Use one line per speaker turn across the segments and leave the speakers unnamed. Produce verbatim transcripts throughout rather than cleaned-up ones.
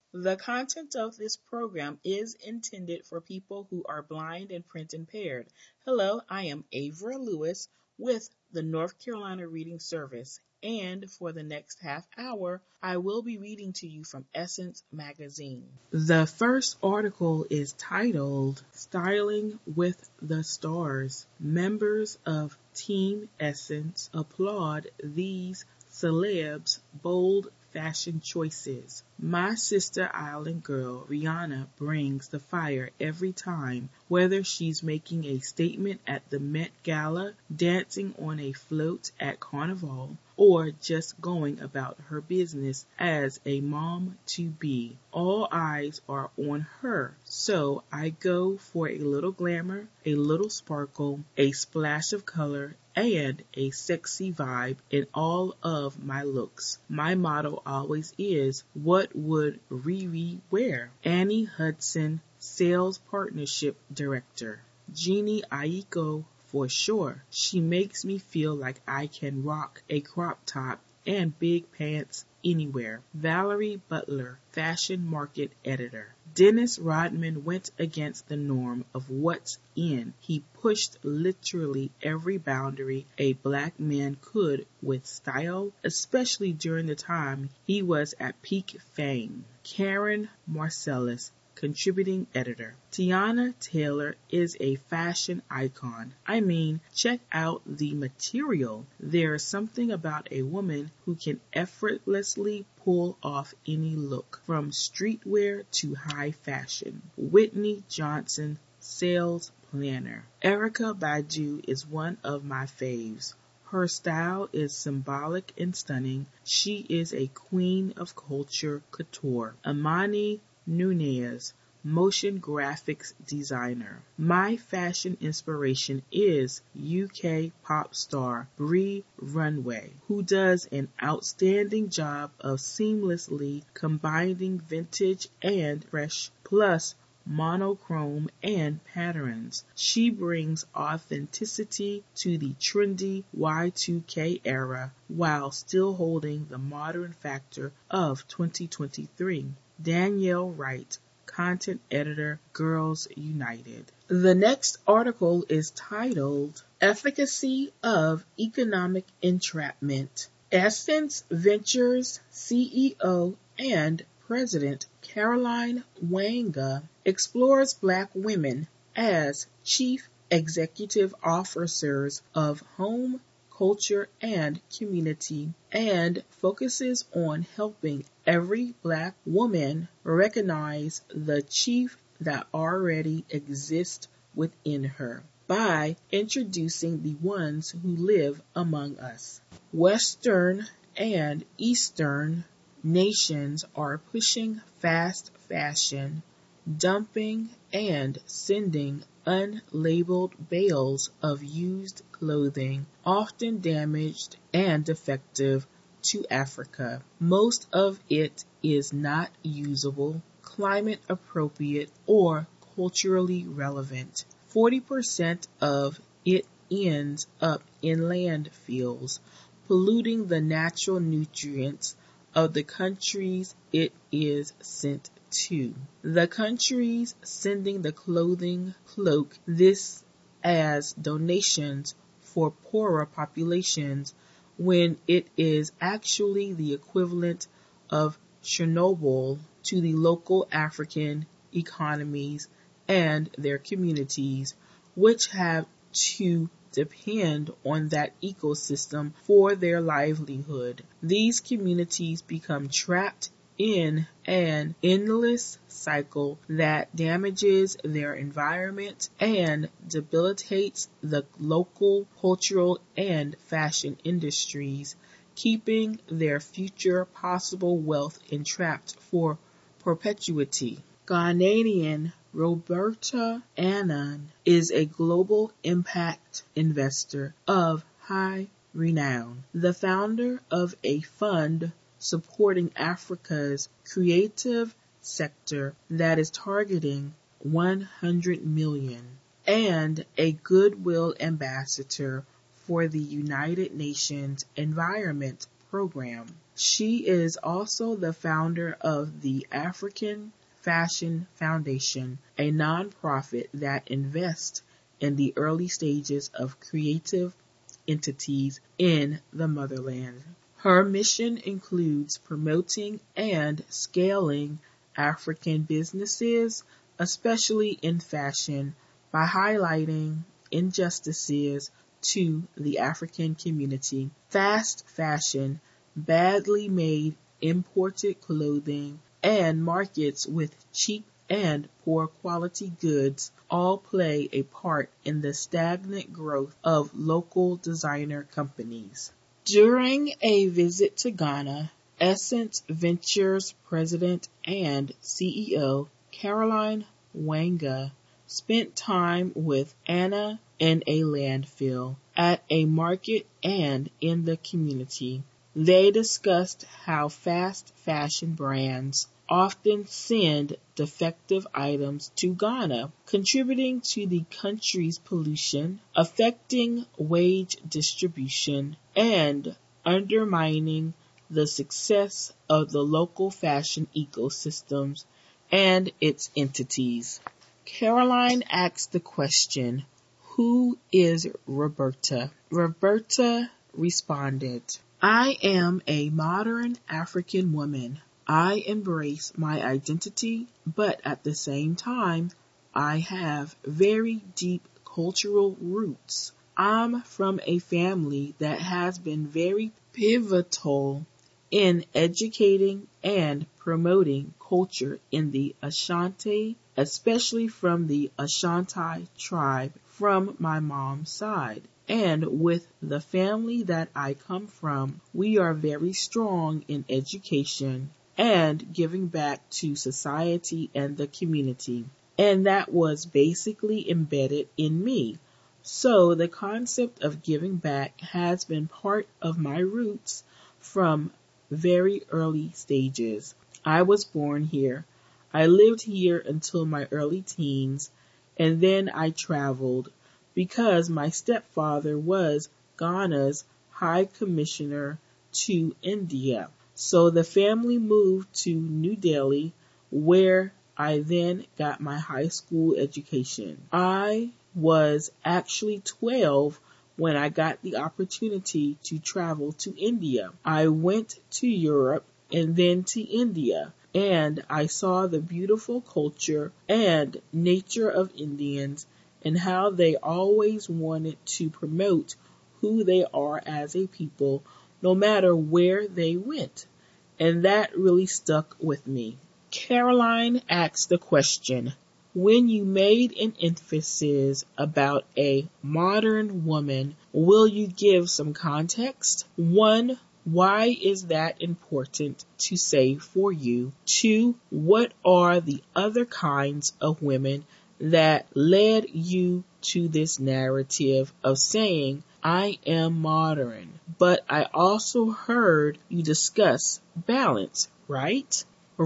The content of this program is intended for people who are blind and print impaired. Hello, I am Avra Lewis with the North Carolina Reading Service, and for the next half hour, I will be reading to you from Essence Magazine. The first article is titled Styling with the Stars. Members of Team Essence applaud these celebs' bold fashion choices. My sister island girl, Rihanna, brings the fire every time, whether she's making a statement at the Met Gala, dancing on a float at Carnival, or just going about her business as a mom-to-be. All eyes are on her, so I go for a little glamour, a little sparkle, a splash of color, and a sexy vibe in all of my looks. My motto always is, what would Riri wear? Annie Hudson, Sales Partnership Director. Jeannie Aiko for sure. She makes me feel like I can rock a crop top and big pants anywhere. Valerie Butler, Fashion Market Editor. Dennis Rodman went against the norm of what's in. He pushed literally every boundary a black man could with style, especially during the time he was at peak fame. Karen Marcellus, Contributing Editor. Tiana Taylor is a fashion icon. I mean, check out the material. There's something about a woman who can effortlessly pull off any look, from streetwear to high fashion. Whitney Johnson, Sales Planner. Erykah Badu is one of my faves. Her style is symbolic and stunning. She is a queen of culture couture. Amani Nunez, motion graphics designer. My fashion inspiration is U K pop star Brie Runway, who does an outstanding job of seamlessly combining vintage and fresh plus monochrome and patterns. She brings authenticity to the trendy Y two K era while still holding the modern factor of twenty twenty-three. Danielle Wright, Content Editor, Girls United. The next article is titled Efficacy of Economic Entrapment. Essence Ventures C E O and President Caroline Wanga explores Black women as Chief Executive Officers of Home, Culture, and Community, and focuses on helping every Black woman recognize the chief that already exists within her by introducing the ones who live among us. Western and Eastern nations are pushing fast fashion, dumping and sending unlabeled bales of used clothing, often damaged and defective, to Africa. Most of it is not usable, climate appropriate, or culturally relevant. forty percent of it ends up in landfills, polluting the natural nutrients of the countries it is sent to. The countries sending the clothing cloak this as donations for poorer populations when it is actually the equivalent of Chernobyl to the local African economies and their communities, which have to depend on that ecosystem for their livelihood. These communities become trapped in an endless cycle that damages their environment and debilitates the local cultural and fashion industries, keeping their future possible wealth entrapped for perpetuity. Ghanaian Roberta Annan is a global impact investor of high renown, the founder of a fund supporting Africa's creative sector that is targeting one hundred million, and a goodwill ambassador for the United Nations Environment Program. She is also the founder of the African Fashion Foundation, a nonprofit that invests in the early stages of creative entities in the motherland. Her mission includes promoting and scaling African businesses, especially in fashion, by highlighting injustices to the African community. Fast fashion, badly made imported clothing, and markets with cheap and poor quality goods all play a part in the stagnant growth of local designer companies. During a visit to Ghana, Essence Ventures president and C E O Caroline Wanga spent time with Anna in a landfill, at a market, and in the community. They discussed how fast fashion brands often send defective items to Ghana, contributing to the country's pollution, affecting wage distribution, and undermining the success of the local fashion ecosystems and its entities. Caroline asked the question, "Who is Roberta?" Roberta responded, "I am a modern African woman. I embrace my identity, but at the same time, I have very deep cultural roots. I'm from a family that has been very pivotal in educating and promoting culture in the Ashanti, especially from the Ashanti tribe from my mom's side. And with the family that I come from, we are very strong in education and giving back to society and the community. And that was basically embedded in me. So the concept of giving back has been part of my roots from very early stages. I was born here. I lived here until my early teens, and then I traveled because my stepfather was Ghana's High Commissioner to India. So the family moved to New Delhi, where I then got my high school education. I was actually twelve when I got the opportunity to travel to India. I went to Europe and then to India, and I saw the beautiful culture and nature of Indians and how they always wanted to promote who they are as a people, no matter where they went. And that really stuck with me. Caroline asked the question, when you made an emphasis about a modern woman, will you give some context? One, why is that important to say for you? Two, what are the other kinds of women that led you to this narrative of saying, I am modern? But I also heard you discuss balance, right?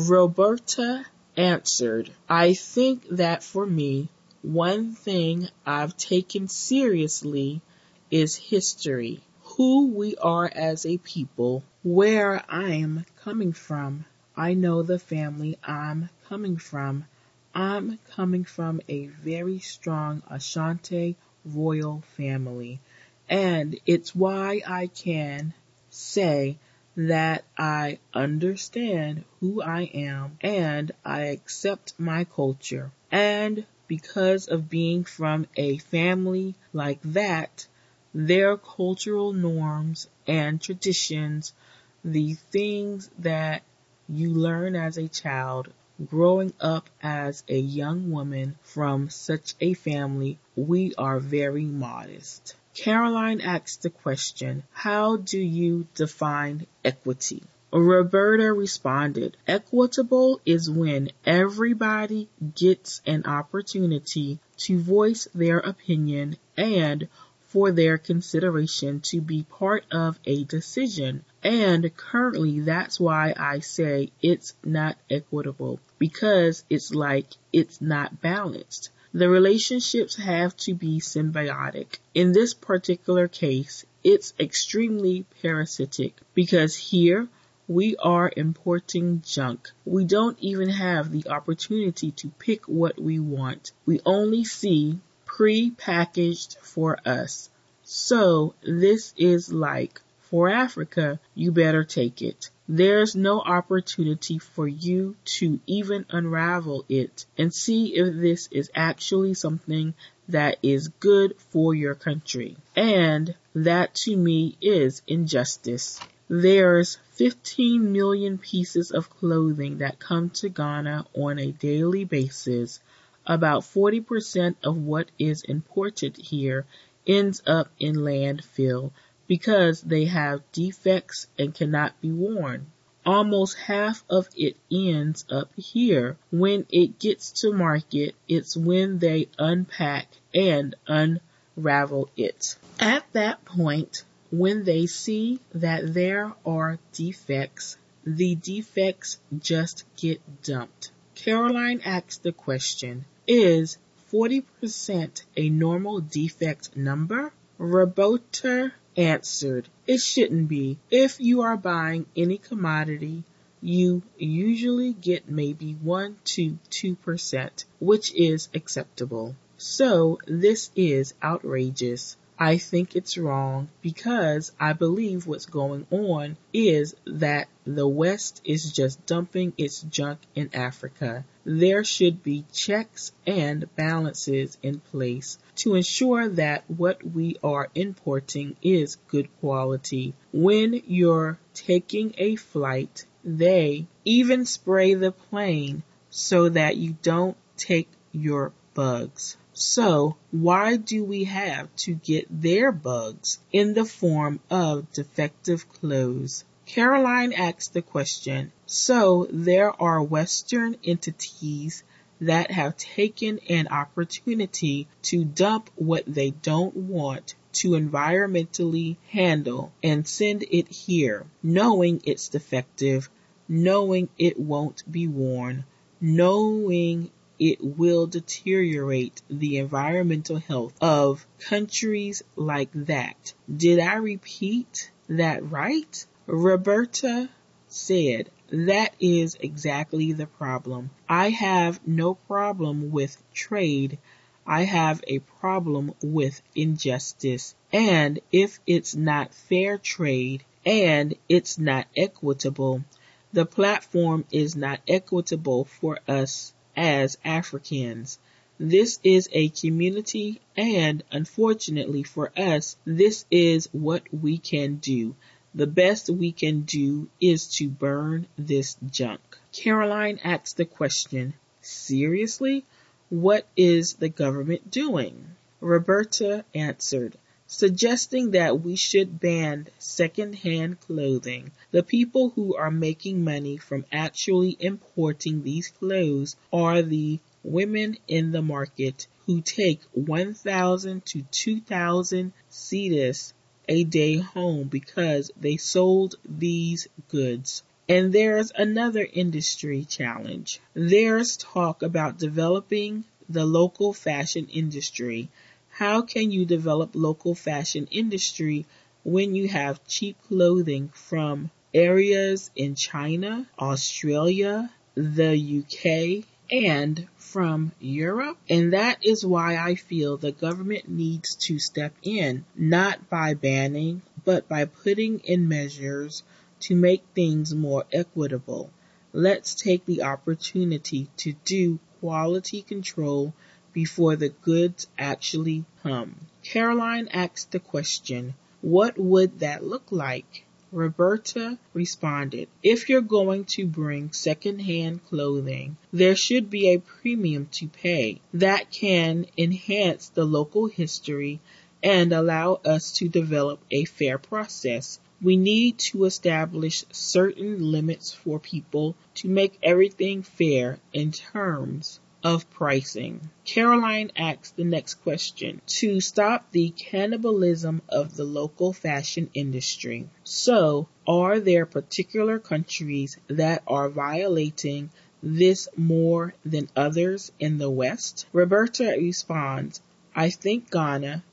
Roberta answered, I think that for me, one thing I've taken seriously is history, who we are as a people, where I'm coming from. I know the family I'm coming from. I'm coming from a very strong Ashanti royal family, and it's why I can say that I understand who I am and I accept my culture. And because of being from a family like that, their cultural norms and traditions, the things that you learn as a child, growing up as a young woman from such a family, we are very modest. Caroline asked the question, how do you define equity? Roberta responded, equitable is when everybody gets an opportunity to voice their opinion and for their consideration to be part of a decision. And currently that's why I say it's not equitable, because it's like it's not balanced. The relationships have to be symbiotic. In this particular case, it's extremely parasitic because here We are importing junk. We don't even have the opportunity to pick what we want. We only see pre-packaged for us. So this is like, for Africa, you better take it. There's no opportunity for you to even unravel it and see if this is actually something that is good for your country. And that to me is injustice. There's fifteen million pieces of clothing that come to Ghana on a daily basis. About forty percent of what is imported here ends up in landfill because they have defects and cannot be worn. Almost half of it ends up here. When it gets to market, it's when they unpack and unravel it. At that point, when they see that there are defects, the defects just get dumped. Caroline asked the question, is forty percent a normal defect number? Roberta answered, it shouldn't be. If you are buying any commodity, you usually get maybe one to two percent, which is acceptable. So this is outrageous. I think it's wrong because I believe what's going on is that the West is just dumping its junk in Africa. There should be checks and balances in place to ensure that what we are importing is good quality. When you're taking a flight, they even spray the plane so that you don't take your bugs. So why do we have to get their bugs in the form of defective clothes? Caroline asked the question, so there are Western entities that have taken an opportunity to dump what they don't want to environmentally handle and send it here, knowing it's defective, knowing it won't be worn, knowing it will deteriorate the environmental health of countries like that. Did I repeat that right? Roberta said, that is exactly the problem. I have no problem with trade. I have a problem with injustice. And if it's not fair trade and it's not equitable, the platform is not equitable for us as Africans. This is a community, and unfortunately for us, this is what we can do. The best we can do is to burn this junk. Caroline asked the question, seriously? What is the government doing? Roberta answered, suggesting that we should ban second-hand clothing. The people who are making money from actually importing these clothes are the women in the market who take one thousand to two thousand cedis a day home because they sold these goods. And there's another industry challenge. There's talk about developing the local fashion industry. How can you develop local fashion industry when you have cheap clothing from areas in China, Australia, the U K, and from Europe? And that is why I feel the government needs to step in, not by banning, but by putting in measures to make things more equitable. Let's take the opportunity to do quality control before the goods actually come. Caroline asked the question, what would that look like? Roberta responded, if you're going to bring second-hand clothing, there should be a premium to pay that can enhance the local history and allow us to develop a fair process. We need to establish certain limits for people to make everything fair in terms of pricing. Caroline asked the next question, to stop the cannibalism of the local fashion industry. So, are there particular countries that are violating this more than others in the West? Roberta responds, I think Ghana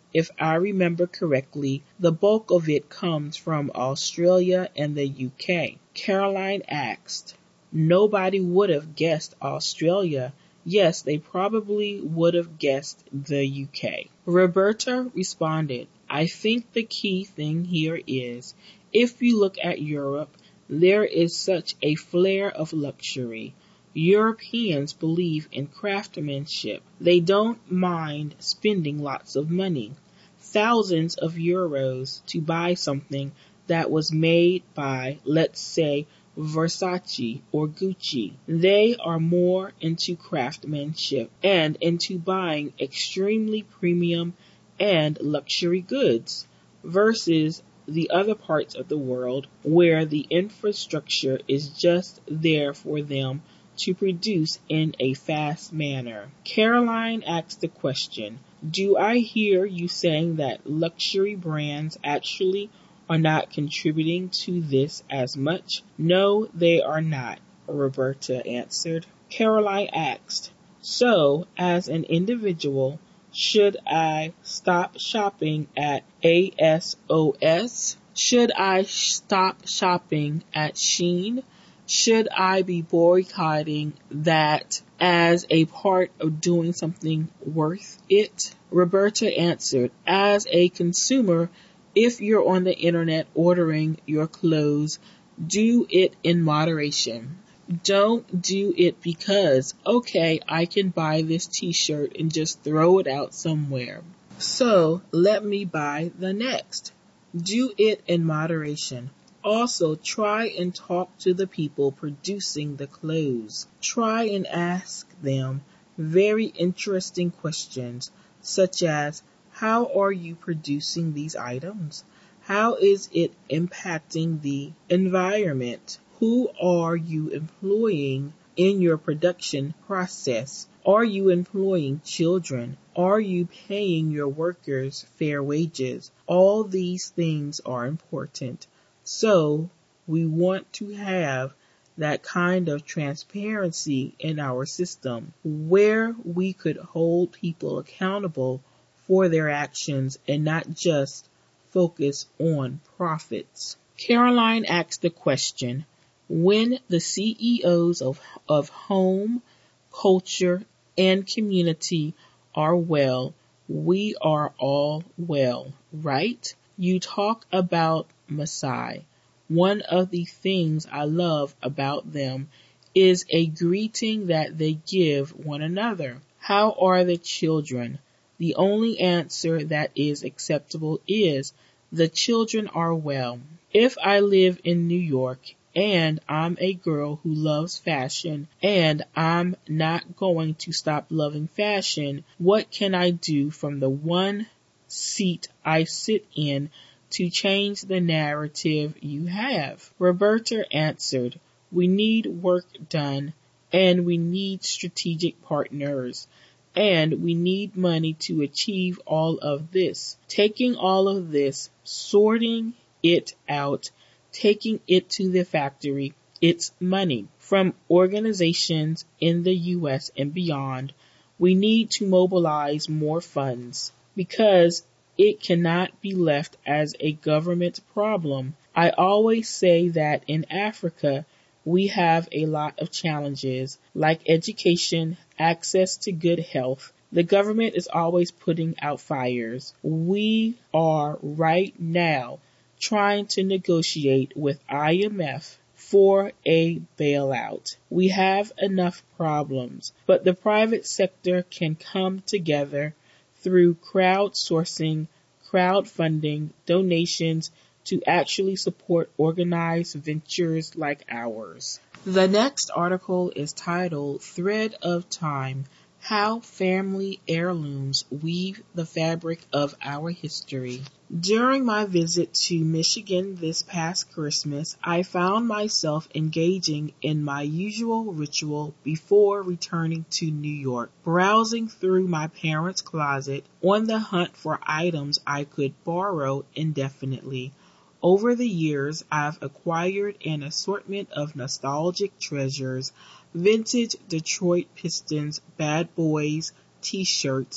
If I remember correctly, the bulk of it comes from Australia and the U K. Caroline asked, nobody would have guessed Australia. Yes, they probably would have guessed the U K. Roberta responded, I think the key thing here is, if you look at Europe, there is such a flair of luxury. Europeans believe in craftsmanship. They don't mind spending lots of money, thousands of euros, to buy something that was made by, let's say, Versace or Gucci. They are more into craftsmanship and into buying extremely premium and luxury goods versus the other parts of the world where the infrastructure is just there for them to produce in a fast manner. Caroline asked the question, do I hear you saying that luxury brands actually are not contributing to this as much? No, they are not, Roberta answered. Caroline asked, so as an individual, should I stop shopping at A S O S? Should I stop shopping at Shein? Should I be boycotting that as a part of doing something worth it? Roberta answered, as a consumer, if you're on the internet ordering your clothes, do it in moderation. Don't do it because, okay, I can buy this t-shirt and just throw it out somewhere, so let me buy the next. Do it in moderation. Also, try and talk to the people producing the clothes. Try and ask them very interesting questions, such as, how are you producing these items? How is it impacting the environment? Who are you employing in your production process? Are you employing children? Are you paying your workers fair wages? All these things are important. So we want to have that kind of transparency in our system where we could hold people accountable for their actions and not just focus on profits. Caroline asked the question, when the C E Os of, of home, culture, and community are well, we are all well, right? You talk about Maasai. One of the things I love about them is a greeting that they give one another. How are the children? The only answer that is acceptable is, the children are well. If I live in New York and I'm a girl who loves fashion and I'm not going to stop loving fashion, what can I do from the one seat I sit in to change the narrative you have? Roberta answered, we need work done and we need strategic partners and we need money to achieve all of this. Taking all of this, sorting it out, taking it to the factory, it's money. From organizations in the U S and beyond, we need to mobilize more funds because it cannot be left as a government problem. I always say that in Africa, we have a lot of challenges like education, access to good health. The government is always putting out fires. We are right now trying to negotiate with I M F for a bailout. We have enough problems, but the private sector can come together through crowdsourcing, crowdfunding, donations to actually support organized ventures like ours. The next article is titled Thread of Time: How Family Heirlooms Weave the Fabric of Our History. During my visit to Michigan this past Christmas, I found myself engaging in my usual ritual before returning to New York, browsing through my parents' closet on the hunt for items I could borrow indefinitely. Over the years, I've acquired an assortment of nostalgic treasures, vintage Detroit Pistons, Bad Boys, t-shirts,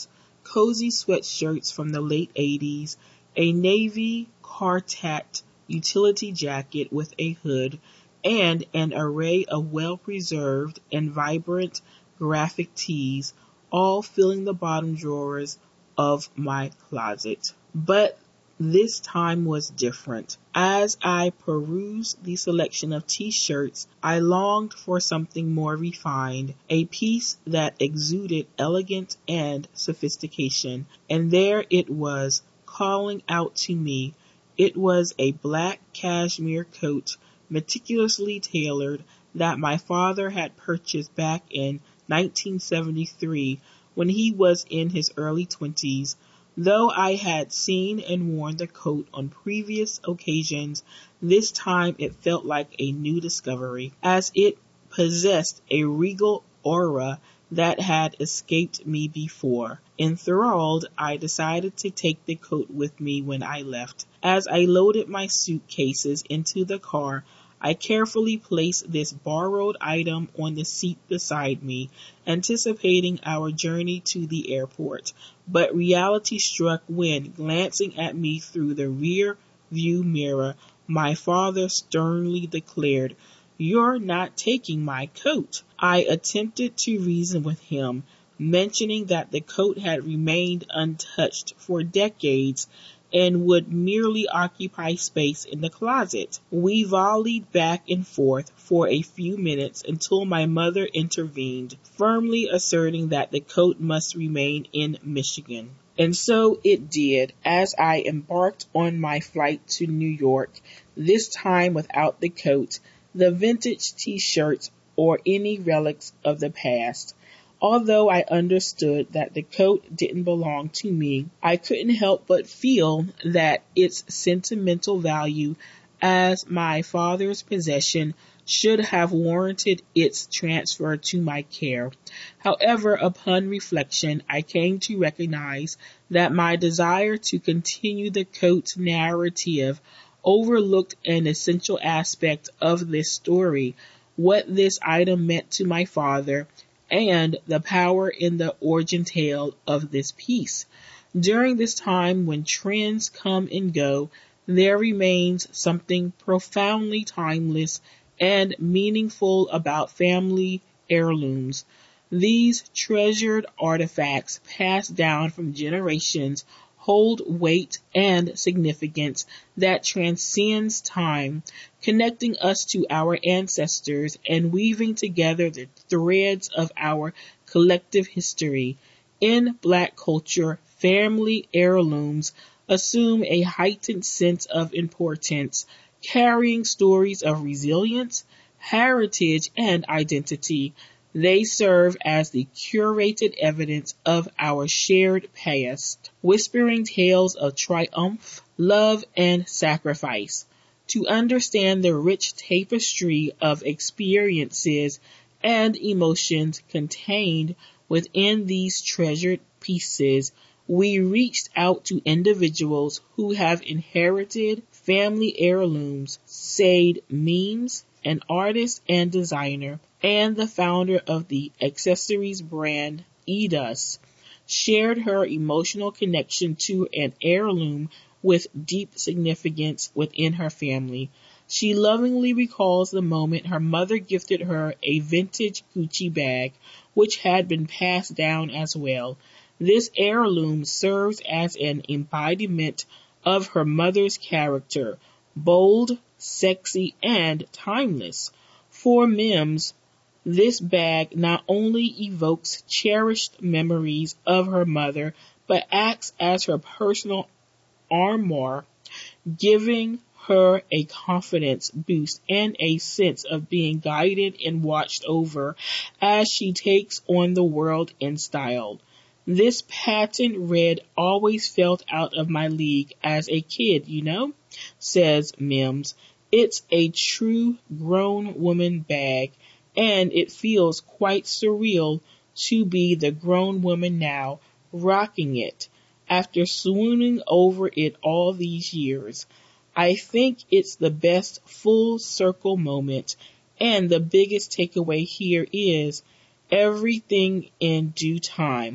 cozy sweatshirts from the late eighties, a navy Cartat utility jacket with a hood, and an array of well-preserved and vibrant graphic tees, all filling the bottom drawers of my closet. But this time was different. As I perused the selection of t-shirts, I longed for something more refined, a piece that exuded elegance and sophistication. And there it was, calling out to me. It was a black cashmere coat, meticulously tailored, that my father had purchased back in nineteen seventy-three when he was in his early twenties. Though I had seen and worn the coat on previous occasions, this time it felt like a new discovery, as it possessed a regal aura that had escaped me before. Enthralled, I decided to take the coat with me when I left. As I loaded my suitcases into the car, I carefully placed this borrowed item on the seat beside me, anticipating our journey to the airport. But reality struck when, glancing at me through the rear view mirror, my father sternly declared, "You're not taking my coat." I attempted to reason with him, mentioning that the coat had remained untouched for decades and would merely occupy space in the closet. We volleyed back and forth for a few minutes until my mother intervened, firmly asserting that the coat must remain in Michigan. And so it did, as I embarked on my flight to New York, this time without the coat, the vintage t-shirts, or any relics of the past. Although I understood that the coat didn't belong to me, I couldn't help but feel that its sentimental value as my father's possession should have warranted its transfer to my care. However, upon reflection, I came to recognize that my desire to continue the coat narrative overlooked an essential aspect of this story, what this item meant to my father, and the power in the origin tale of this piece. During this time when trends come and go, there remains something profoundly timeless and meaningful about family heirlooms. These treasured artifacts passed down from generations hold weight and significance that transcends time, connecting us to our ancestors and weaving together the threads of our collective history. In Black culture, family heirlooms assume a heightened sense of importance, carrying stories of resilience, heritage, and identity. They serve as the curated evidence of our shared past, whispering tales of triumph, love, and sacrifice. To understand the rich tapestry of experiences and emotions contained within these treasured pieces, we reached out to individuals who have inherited family heirlooms. Sade Memes, an artist and designer, and the founder of the accessories brand Edus, shared her emotional connection to an heirloom with deep significance within her family. She lovingly recalls the moment her mother gifted her a vintage Gucci bag, which had been passed down as well. This heirloom serves as an embodiment of her mother's character, bold, sexy, and timeless. For Mims, this bag not only evokes cherished memories of her mother, but acts as her personal armor, giving her a confidence boost and a sense of being guided and watched over as she takes on the world in style. This patent red always felt out of my league as a kid, you know, says Mims. It's a true grown woman bag, and it feels quite surreal to be the grown woman now, rocking it, after swooning over it all these years. I think it's the best full circle moment, and the biggest takeaway here is everything in due time.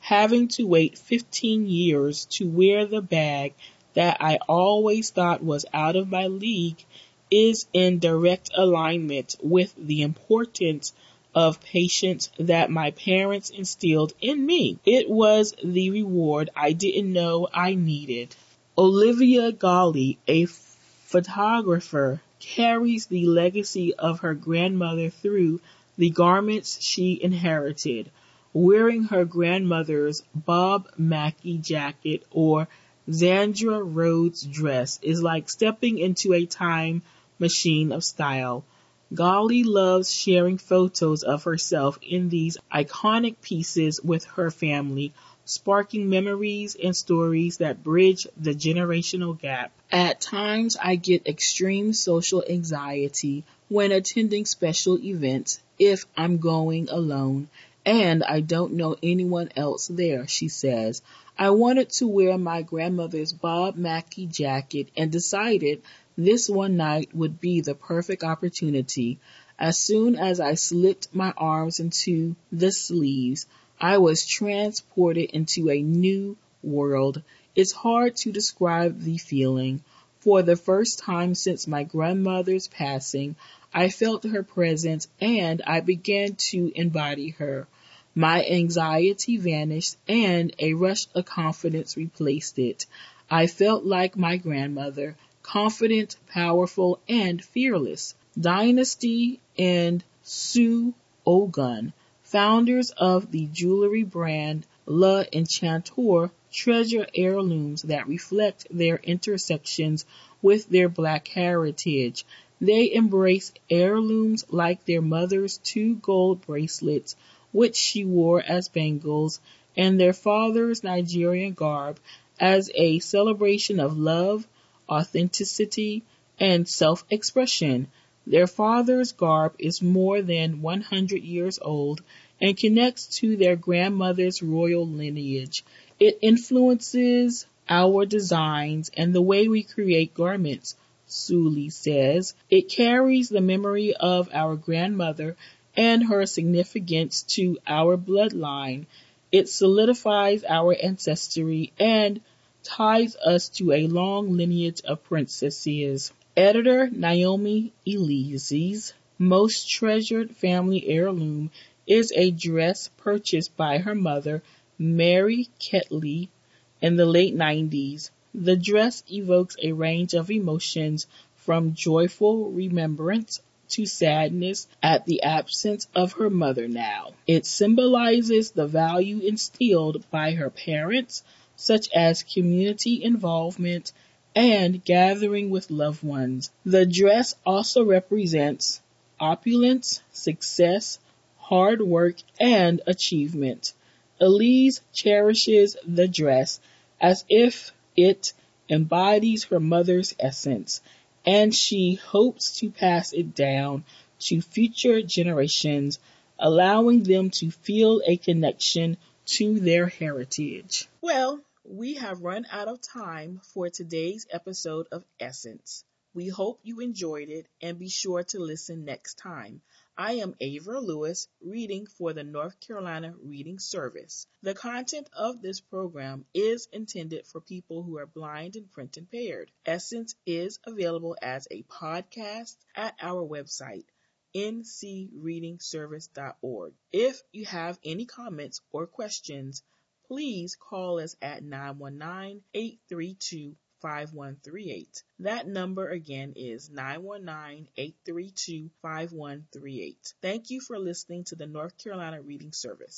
Having to wait fifteen years to wear the bag that I always thought was out of my league is in direct alignment with the importance of patience that my parents instilled in me. It was the reward I didn't know I needed. Olivia Golly, a photographer, carries the legacy of her grandmother through the garments she inherited. Wearing her grandmother's Bob Mackie jacket or Zandra Rhodes dress is like stepping into a time machine of style. Golly loves sharing photos of herself in these iconic pieces with her family, sparking memories and stories that bridge the generational gap. At times, I get extreme social anxiety when attending special events if I'm going alone and I don't know anyone else there, she says. I wanted to wear my grandmother's Bob Mackie jacket and decided this one night would be the perfect opportunity. As soon as I slipped my arms into the sleeves, I was transported into a new world. It's hard to describe the feeling. For the first time since my grandmother's passing, I felt her presence and I began to embody her. My anxiety vanished and a rush of confidence replaced it. I felt like my grandmother, confident, powerful, and fearless. Dynasty and Sue Ogun, founders of the jewelry brand La Enchanteur, treasure heirlooms that reflect their intersections with their Black heritage. They embrace heirlooms like their mother's two gold bracelets, which she wore as bangles, and their father's Nigerian garb as a celebration of love, authenticity, and self-expression. Their father's garb is more than one hundred years old and connects to their grandmother's royal lineage. It influences our designs and the way we create garments, Sully says. It carries the memory of our grandmother and her significance to our bloodline. It solidifies our ancestry and ties us to a long lineage of princesses. Editor Naomi Elyse's most treasured family heirloom is a dress purchased by her mother, Mary Ketley, in the late nineties. The dress evokes a range of emotions from joyful remembrance to sadness at the absence of her mother now. It symbolizes the value instilled by her parents, such as community involvement and gathering with loved ones. The dress also represents opulence, success, hard work, and achievement. Elise cherishes the dress as if it embodies her mother's essence, and she hopes to pass it down to future generations, allowing them to feel a connection to their heritage. Well, we have run out of time for today's episode of Essence. We hope you enjoyed it and be sure to listen next time. I am Ava Lewis, reading for the North Carolina Reading Service. The content of this program is intended for people who are blind and print impaired. Essence is available as a podcast at our website, n c reading service dot org. If you have any comments or questions, please call us at nine one nine, eight three two, five one three eight. That number again is nine one nine, eight three two, five one three eight. Thank you for listening to the North Carolina Reading Service.